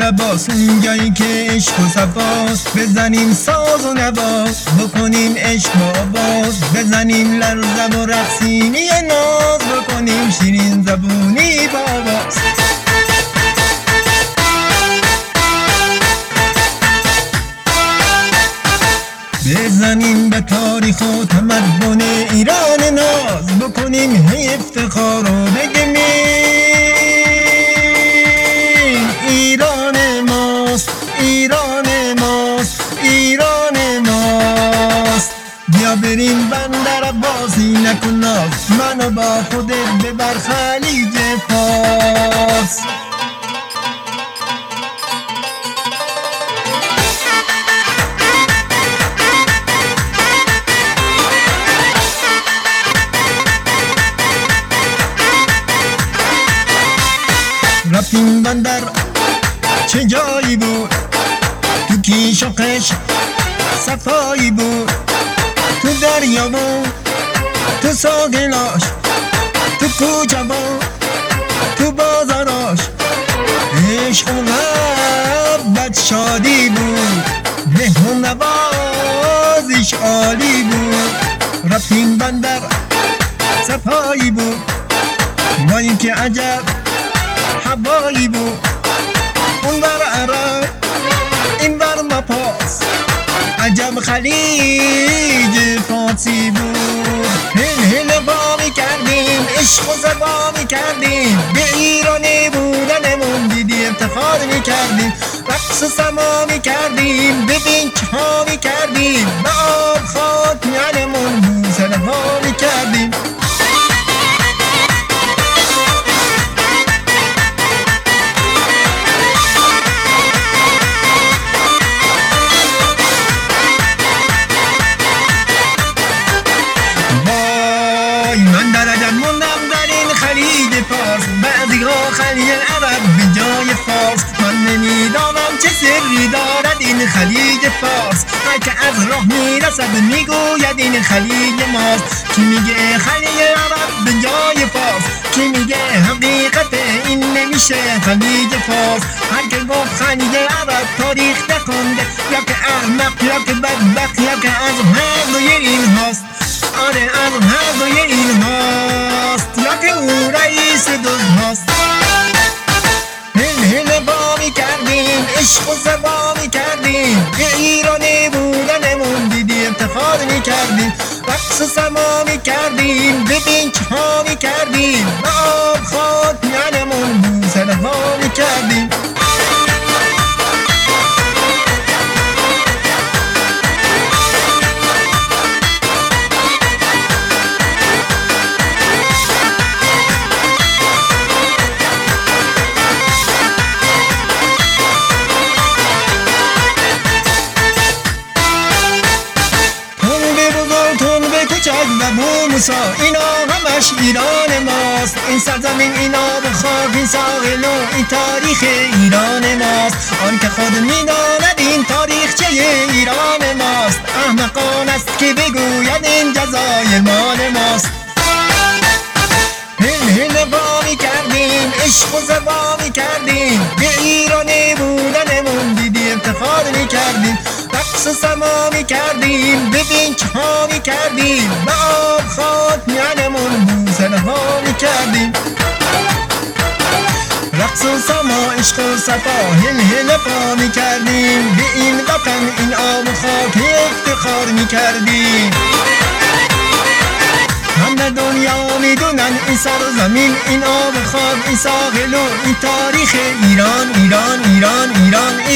عباس، اونجایی که عشق و صفاست. بزنیم ساز و نواز، بکنیم عشق و آواز، بزنیم لرزه و رقصینی ناز، بکنیم شیرین زبونی باباز. بزنیم به تاریخ و تمدن ایران ناز، بکنیم هی افتخار و بگیم ایران ماست، ایران ماست، ایران ماست. بیا بریم بندر عباسی، نکن ناز، منو با خودت ببر خلیج فارس. رفتیم بندر چه جایی بود، تو کیش و قش صفایی بود، تو دریا بود، تو ساحلاش، تو کوچه بود، تو بازاراش. عشق و محبت شادی بود، مهمون نوازش عالی بود. رفتیم بندر صفایی بود، وای که عجب هوایی بود. اون بر عرب این بر مپاس، عجب خلیج فارسی بود. هل هل با می کردیم، عشق و زبا می کردیم، به ایرانی بودنمون دیدی افتخار می کردیم. رقص و سما می کردیم، ببین چه ها می کردیم، به آب خاک میانمون بوسه ها می کردیم. من در عجب موندم در این خلیج فارس، بعضی ها خلیج عرب به جای فارس. من نمیدانم چه سری دارد این خلیج فارس، هر که از راه میرسد میگوید این خلیج ماست. کی میگه خلیج عرب به جای فارس، کی میگه حقیقت این نمیشه خلیج فارس. هر که گفت خلیج عرب تاریخ نخونده، یا که احمق یا که بدبخت، یا که از هر دوی این هاست. آره از هر دوی این هاست، یا که او رئیس دوز هاست. هل هل با می کردیم، عشق و زبا می کردیم، به ایرانی بودنمون دیدی افتخار می کردیم. رقص و سما می کردیم، ببین چه ها می کردیم، به آب خاک میانمون بوسه ها می کردیم. و موسا اینا همش ایران ماست. این سرزمین، این آب و خاک، این ساحل و این تاریخ ایران ماست. آن که خود میداند این تاریخچه ایران ماست، احمقان است که بگوید این جزایر مال ماست. هل هل با می کردیم، عشق و زبا می کردیم، به ایرانی بودنمون دیدی افتخار می کردیم. رقص و سما می کردیم، ببین چه ها می کردیم، به آب خاک میانمون بوسه ها می کردیم. رقص و سما، عشق و صفا، هل هل پا می کردیم، به این وطن این آب و خاک افتخار می کردیم. همه دنیا میدونن این سرزمین، این آب و خاک، این ساحل و این تاریخ ایران، ایران، ایران، ایران.